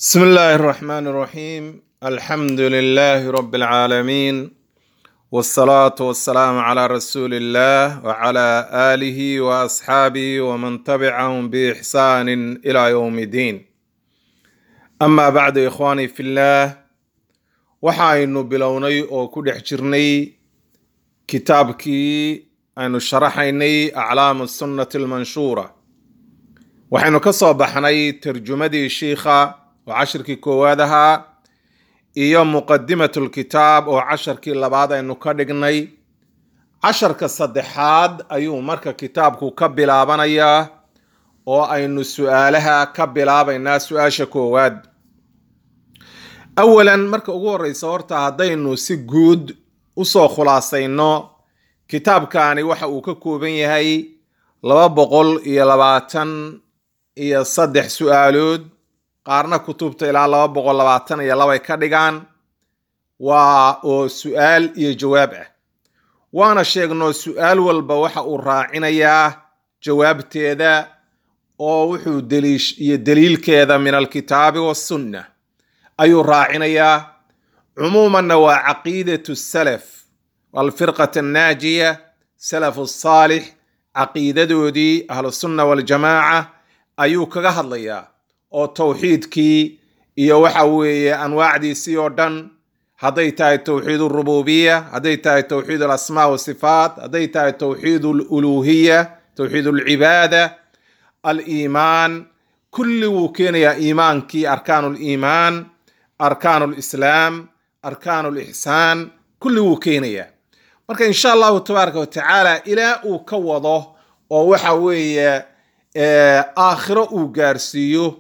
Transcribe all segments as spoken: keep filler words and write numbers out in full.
بسم الله الرحمن الرحيم. الحمد لله رب العالمين، والصلاة والسلام على رسول الله وعلى آله وأصحابه ومن تبعهم بإحسان إلى يوم الدين. أما بعد إخواني في الله، وحاينو بلوني أو كدح جرني كتابكي أنو شرحيني أعلام السنة المنشورة، وحينو كصوبحني ترجمدي شيخة وعشركي كوادها iyo muqaddimatul kitaab oo casharkii labaad aynu ka dhignay. casharka saddexaad ayuu marka kitaabku ka bilaabanayaa oo aynu su'aalaha ka bilaabaynaa. su-aasha koowaad, awalan marka ugu horeysa horta haddaynu si guud usoo khulaasayno, kitaabkani waxa uu ka kooban yahay laba boqol iyo labaatan iyo saddex su-aalood. qaarna kutubta ilaa laba boqol labaatan iyo laba ka dhigaan, waa oo su-aal iyo jawaab ah. waana sheegno su-aal walba waxa uu raacinayaa jawaabteeda oo wuxuu daliish iyo daliilkeeda min alkitaabi wassunna ayuu raacinayaa. cumuumanna waa caqiidatu salaf walfirqat annaajiya, salafu saalix caqiidadoodii ahlusunna waljamaaca ayuu kaga hadlayaa, oo tawxiidkii iyo waxa weeye anwaacdiisii oo dhan, hadday tahay tawxiid urububiya, hadday tahay tawxiid alasmaa wasifaat, hadday tahay tawxiid aluluhiya, tawxiid alcibaada, aliimaan, kulli wuu keenayaa. iimaankii, arkaanu liimaan, arkaanu lislaam, arkaanu lixsaan, kulli wuu keenayaa. marka insha allahu tabaaraka watacaala ilaa uu ka wado oo waxa weeye aakhiro uu gaarsiiyo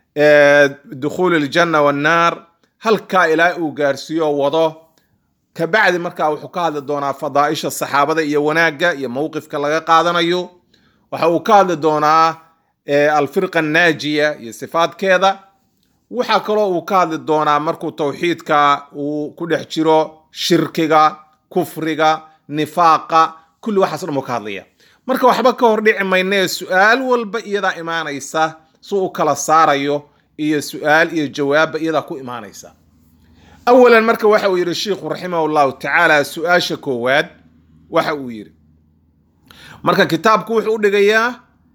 dukhuul aljanna wannaar, halkaa ilaa uu gaarsiiyo wado. kabacdi markaa wuxuu ka hadli doonaa fadaaisha saxaabada iyo wanaagga iyo mowqifka laga qaadanayo. waxa uu ka hadli doonaa alfirqa annaajiya iyo sifaadkeeda. waxaa kaloo uu ka hadli doonaa markuu tawxiidka uu ku dhex jiro shirkiga, kufriga, nifaaqa, kulli waxaas dhan uu ka hadlaya. marka waxba ka hor dhici maynee su-aal walba iyadaa imaanaysa, si u kala saarayo, iyo su-aal iyo jawaabba iyadaa ku imaanaysa. awalan marka waxa uu yidhi sheikhu raximahu llahu tacaala, su-aasha koowaad waxa uu yidhi, marka kitaabku wuxuu u dhigayaa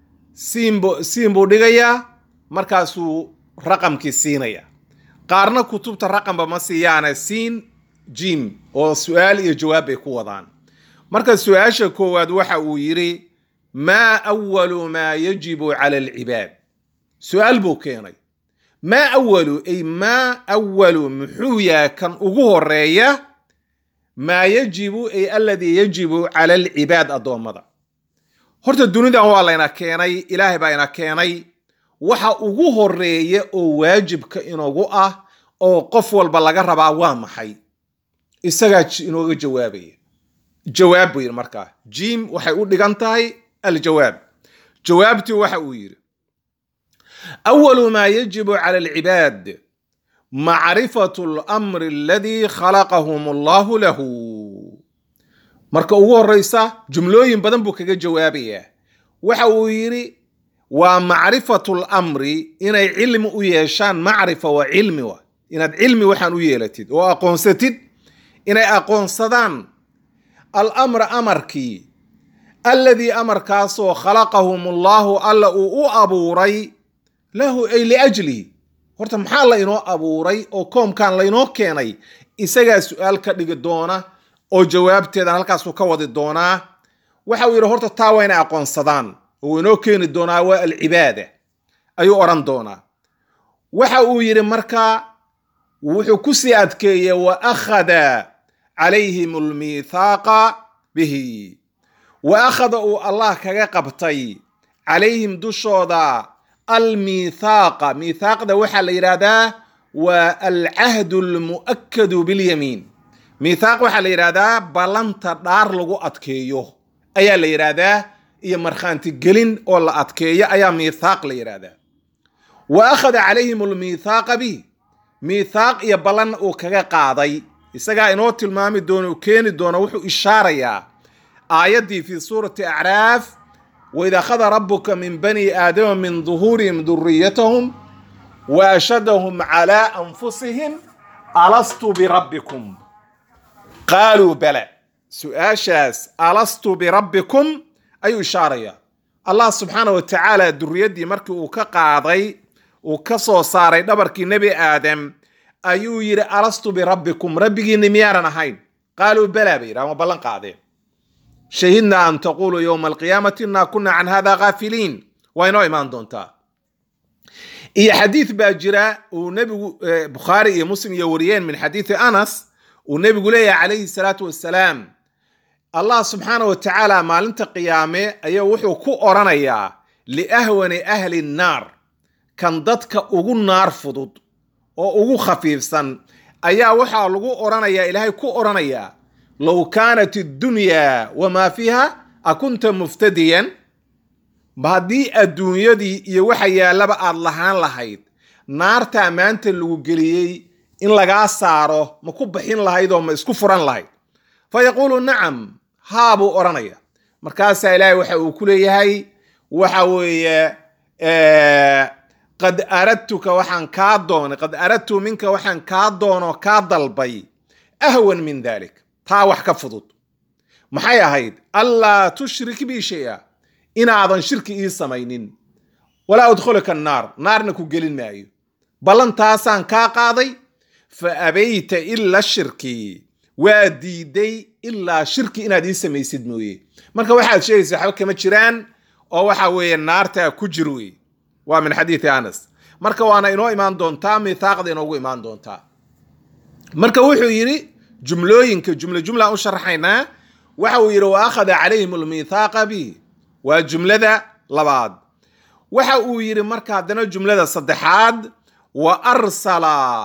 siinbu siin buu dhigayaa, markaasuu raqamkii siinaya. qaarna kutubta raqamba ma siiyaana siin jim oo su-aal iyo jawaab bay ku wadaan. marka su-aasha koowaad waxa uu yidhi, maa awalu maa yajibu cala alcibaad. su-aal buu keenay. maa awalu ay maa awalu muxuu yahay kan ugu horeeya, maa yajibu ay alladii yajibu cala alcibaad, addoommada. horta dunidan waa layna keenay, ilaahay baa ina keenay. waxa ugu horeeya oo waajibka inoogu ah oo qof walba laga rabaa waa maxay? isagaa inooga jawaabaya. jawaab buu yidhi. markaa jim waxay u dhigan tahay aljawaab. jawaabtii waxa uu yidhi, awalu maa yajibu cala alcibaad macrifatu alamri aladii khalaqahum allahu lahu. marka ugu horeysa jumlooyin badan buu kaga jawaabayaa. waxa uu yidhi waa macrifatu lamri, inay cilmi u yeeshaan. macrifa waa cilmi, wa inaad cilmi waxaan u yeelatid oo aqoonsatid, inay aqoonsadaan alamra amarkii, alladii amarkaasoo khalaqahum allahu alla uu u abuuray lahu ay liajlihi. horta maxaa la inoo abuuray oo koomkan laynoo keenay? isagaa su-aal ka dhigi doona oo jawaabteedan halkaasuu ka wadi doonaa. waxa uu yidhi horta taa waa inay aqoonsadaan oo inoo keeni doonaa waa alcibaada ayuu odhan doonaa. waxa uu yidhi marka wuxuu kusii adkeeyey, wa akhada calayhim almiithaaqa bihi. wa akhada uu allah kaga qabtay calayhim dushooda almiithaaqa. miithaaqda waxaa la yidhaahdaa waa alcahdu almu'akadu bilyamiin. miithaaq waxaa la yidhaahdaa ballanta dhaar lagu adkeeyo ayaa la yidhaahdaa, iyo markhaanti gelin oo la adkeeyo ayaa miithaaq la yidhaahdaa. wa akhada calayhim almiithaaqa bihi, miithaaq iyo ballan uu kaga qaaday. isagaa inoo tilmaami doono, keeni doono. wuxuu ishaarayaa aayaddii fi suurati acraaf، وإذا أخذ ربك من بني آدم من ظهورهم ذريتهم وأشهدهم على أنفسهم ألست بربكم قالوا بلى سؤاشاس ألست بربكم أي إشارة الله سبحانه وتعالى دريدي مركي وكقاضي وكسو صاري دبركي نبي آدم أيو يري ألست بربكم ربكي نميارنا هين قالوا بلى بيرا وبلن قاضي شهدنا أن تقولوا يوم القيامة إنا كنا عن هذا غافلين وينو إيمان دونتا إيه حديث باجرة ونبي بخاري مسلم يوريين من حديث أنس ونبي قولي عليه الصلاة والسلام الله سبحانه وتعالى ما لنت قيامه أيه وحو كو أورانيا لأهون أهل النار كان ضدك أغو النار فضود أو أغو خفيف سن أيه وحو لغو أورانيا إلهي كو أورانيا لو كانت الدنيا وما فيها أكنت مفتديا بهدي الدنيا دي يوحيا لبا اللهان لهيد نار تامانت اللو قليي إن لغا سارو مكوبحين لهيد وما اسكو فران لهيد فيقولوا نعم هابو أورانيا مركاسا إلهي وحاو كليهي وحاوي آه قد أردتك وحان كادون قد أردت منك وحان كادون وكادل بي أهون من ذلك تاوح كفضود محايا هيد ألا تشرك بي شيئا إن أعظم شرك إيه سمينين ولا أدخلك النار نار نكو قلين مايو بلن تاسان كاقاضي فأبيت إلا الشركي وديدي إلا شركي إنا دي سميسيد موي مركا واحد شيء سيحاو كما تشيران أو وحاوي النار تا كجروي ومن حديث أنس مركا وانا إنو إيمان دونتا ميثاق دي إنو إيمان دونتا مركا وحو يري جملوين كجملة جملة أشرحينا وحو يري وأخذ عليهم الميثاق به وجملة ذا لبعض وحو يري مركا دنا جملة صدحاد وأرسل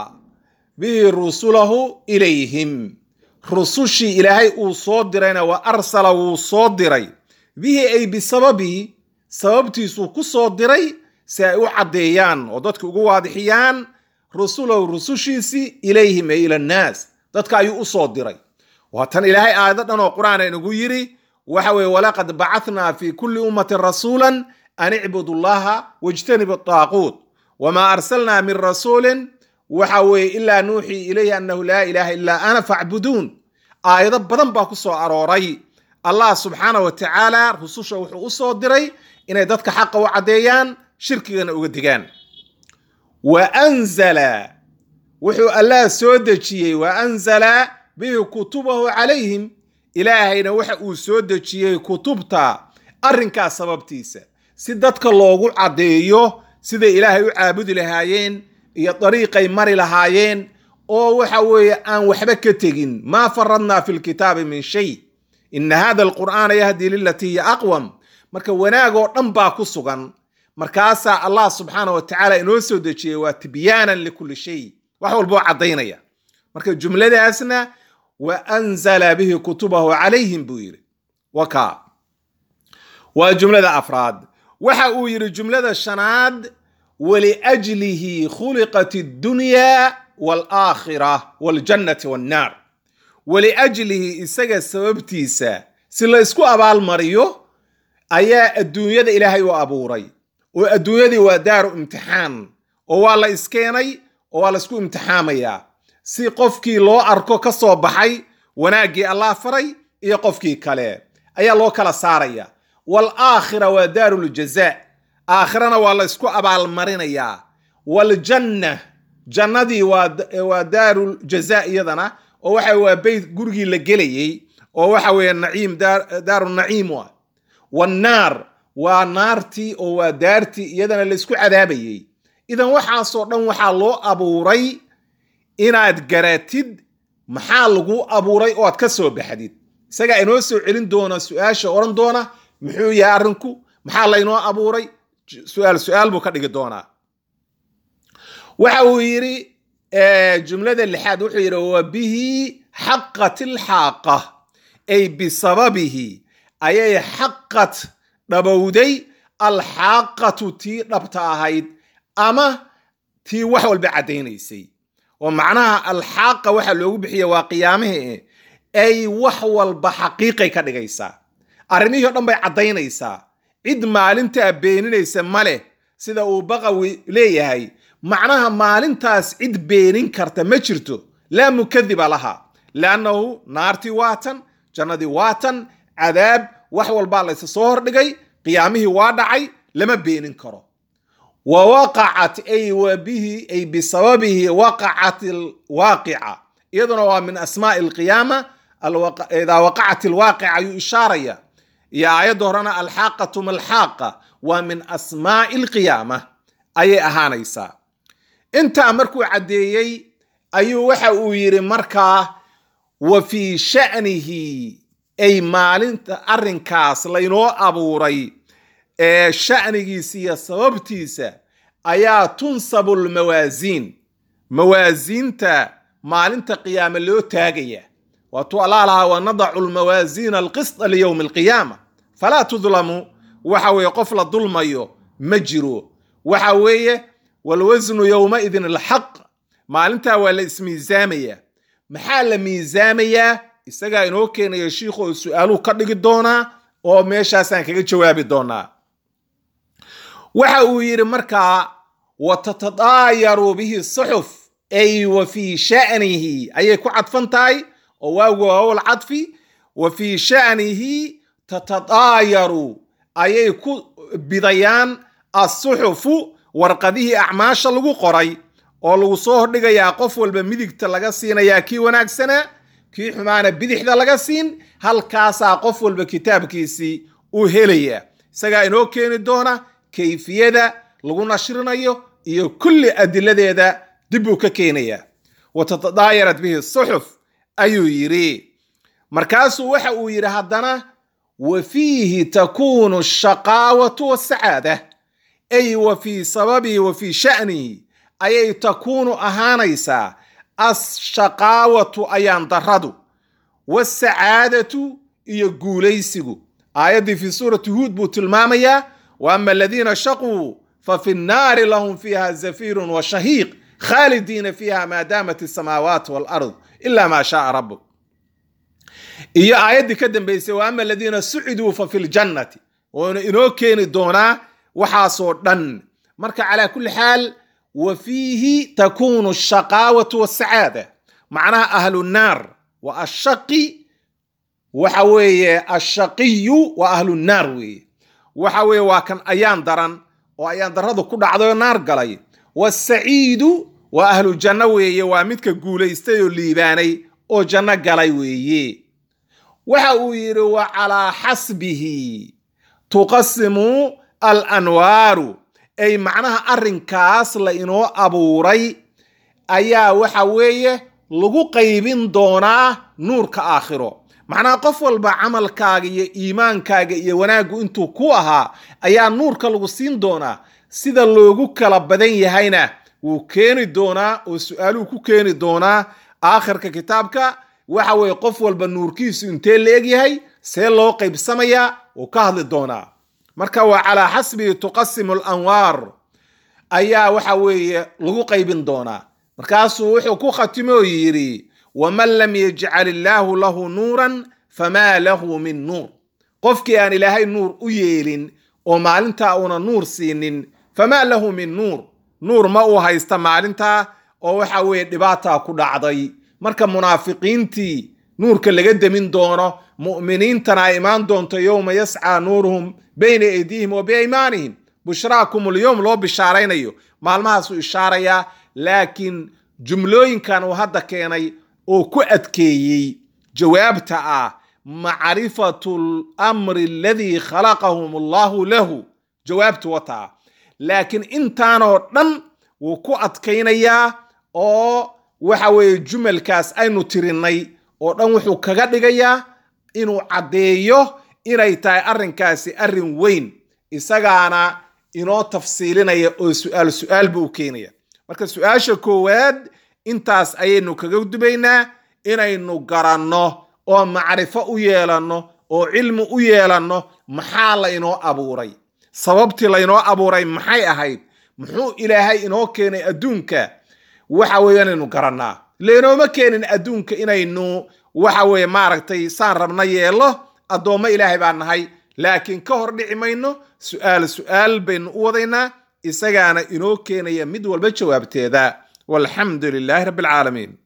به رسوله إليهم رسوشي إلهي أصدرين وأرسل وصدري به أي بسببه سببتي سوكو صدري سيعديان ودتك واضحيان رسوله رسوشيسي إليهم أي إلى الناس دتك أي أصدري وهتن إلهي آياتنا وقرآن إنه يري وحوي ولقد بعثنا في كل أمة رسولا أن اعبدوا الله واجتنبوا الطاغوت وما أرسلنا من رسول وحوي إلا نوحي إليه أنه لا إله إلا أنا فاعبدون آيات بدن باكو سو أروري الله سبحانه وتعالى رسوشه وحو صدري إن يددك حق وعديان شركينا وقدقان وأنزل وحو الله سودجي وأنزل به كتبه عليهم إلهينا وحو سودجي كتبتا أرنكا سببتيسا سيدتك الله عديو سيد إلهي عابد لهايين iyo طريقي مري لهايين او وحوي ان وحبا كتغين ما فرضنا في الكتاب من شيء ان هذا القرآن يهدي للتي هي اقوم marka wanaago dhan baa ku sugan markaasa Allah subhanahu wa ta'ala inoo soo dejiyay waa tibyanan li kulli shay wax walba cadeynaya marka jumladaasna wa anzala bihi kutubahu alayhim buyir waka wa jumlada afraad waxa uu yiri jumlada shanaad ولأجله خلقت الدنيا والآخرة والجنة والنار ولأجله إساق سببتيسا سلا إسكو أبال مريو أيا الدنيا دا إلهي وأبوري والدنيا دي ودار امتحان ووالا إسكيني ووالا إسكو امتحاميا سي قفكي لو أركو كسو بحي وناقي الله فري إيا قفكي كالي أيا لو كلا ساريا والآخرة ودار الجزاء آخرنا والله اسكو أبال مرينيا والجنة جنة ودار الجزاء يدنا ووحا بيت قرقي لقلي ووحا النعيم دار, دار النعيم والنار ونارتي ودارتي يدنا اللي اسكو عذابي إذا وحا صورنا وحا لو أبوري إناد قراتد محالقو أبوري واتكسو بحديد ساقا إنو سو علين دونا سؤاشا ورن دونا محو يارنكو محال إنو أبوري سؤال سؤال بو كدغ دونا waxa uu yiri jumlada lixaad wuxuu yiri wa bihi haqqatil haqa ay bisababihi ayay haqqat dhabowday al haqatu ti dhabta ahayd ama ti wax walba cadeeynaysay oo macnaha al haqa waxa loogu bixiyo waa qiyaamaha ay wax walba xaqiiqay ka dhigaysa arimihi dhan bay cadeynaysaa cid maalinta beeninaysa male sida uu baqawi leeyahay معناها مالنتاس عد بينين كرتا ما جرتو لا مكذب لها لأنه نارتي واتن جندي واتن عذاب وحول بالله صور دقي قيامه وادعي لما بينين كرو ووقعت أي وبه أي بسببه وقعت الواقعة إذن من أسماء القيامة الوق... إذا وقعت الواقعة يشارية يا يدهرنا الحاقة ملحاقة ومن أسماء القيامة أي أهانيسا انت أمركو عديي أي وحا يري مركا وفي شأنه أي مالنت أرنكاس لينو أبوري إيه شأنه سيا سببتيسا أيا تنصب الموازين موازين تا مالنت قيام اللي تاقية وتوالالها ونضع الموازين القسط ليوم القيامة فلا تظلموا وحاوي قفل الظلم مجرو وحاوي والوزن يومئذ الحق مالنتا ولا اسم ميزامية محال ميزامية isaga inoo keenayo shiikhu su'aalu ka dhigi doona oo meeshaas aan kaga jawaabi doona waxa uu yiri markaa watatadayaru bihi suhuf ay wa fi sha'nihi ay ku cadfantahay oo waagu wal cadfi wa fi sha'nihi tatadayaru ay ku bidayaan as-suhufu warqadihi a'maasha lagu qoray oo lagu soo hordhigayaa qof walba midigta laga siinayaa kii wanaagsana kii xumaana bidixda laga siin halkaasa qof walba kitaabkiisi uu helaya isaga inoo keeni doona kayfiyada lagu nashrinayo iyo kulli adiladeeda dib uu ka keenaya watatadaayarat bihi suhuf ayuu yiri markaasuu waxa uu yiri haddana wa fiihi takunu ash-shaqawatu was-sa'aada ay wa fi sababi wa fi sha'ni ay takunu ahaanaysa الشقاوة أيان ضرادو والسعادة يقوليسيقو آيات في سورة هود بوتلمامية وأما الذين شقوا ففي النار لهم فيها زفير وشهيق خالدين فيها ما دامت السماوات والأرض إلا ما شاء ربك إيا آيات كدن بيسي وأما الذين سعدوا ففي الجنة وإنو كين دونا وحاصور دن مركا على كل حال وفيه تكون الشقاوة والسعادة معناها أهل النار والشقي وحوي الشقي وأهل النار وي وحوي وكان أيان درن وأيان درادو كل عضو النار قلي والسعيد وأهل الجنة وي ومتك قولي استيو الليباني أو جنة قلي وي وحوي وعلى حسبه تقسم الأنوار أي معناها أرنكاس لإنو أبوري أيا وحوية لغو قيبين دونا نور كآخرو معناها قفل بعمل كاقية إيمان كاقية وناقو انتو كوها أيا نور كالغسين دونا سيدا لغو كالبدين يهينا وكيني دونا وسؤالو كو كيني دونا آخر ككتابك وحوية قفل بنور كيسو انتين ليجي سيلو قيب سمية وكهل دونا marka waa ala hasbi tuqassimu al-anwar ayaa waxa weeye lagu qaybin doona markaasuu wuxuu ku khatimo yiri waman lam yaj'al illahu lahu nuran fama lahu min nur qofkii aan ilaahay nuur u yeelin oo maalinta una nuur siinin fama lahu min nur nuur ma uu haysta maalinta oo waxa weeye dhibaata ku dhacday marka munaafiqiintii nuurka laga damin doono mu'miniintana iimaan doonto yawma yas'a nuruhum بين أيديهم وبأيمانهم بشراكم اليوم لو بشارينيو مالمها سو إشاريا لكن جملوين كانوا هذا كيني أو كؤدكي جوابتا معرفة الأمر الذي خلقهم الله له جوابت وتا لكن انتانو دن وكؤدكينيا أو وحوي جمل كاس أينو تريني أو دن وحو كغدغيا إنو عديو inay tahay arrinkaasi arrin weyn isagaana inoo tafsiilinaya oo su'aal su'aal buu keenaya marka su'aasha koowaad intaas ayaynu kaga dubaynaa inaynu garanno oo macrifo u yeelano oo cilmi u yeelano maxaa la inoo abuuray sababtii la inoo abuuray maxay ahayd muxuu ilaahay inoo keenay adduunka waxa weeyaan inaynu garannaa leenooma keenin adduunka inaynu waxa weeye maaragtay saan rabna yeelo addoommo ilaahay baan nahay laakiin ka hor dhici mayno su'aal su'aal baynu u wadaynaa isagaana inoo keenaya mid walba jawaabteeda walxamdu lilaahi rabbi alcaalamiin